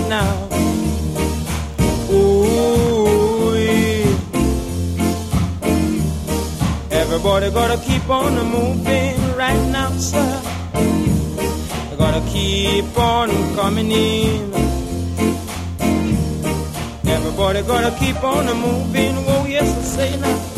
now. Ooh, everybody gotta keep on moving right now, sir. Gotta keep on coming in. Everybody gotta keep on moving. Oh yes, I say now.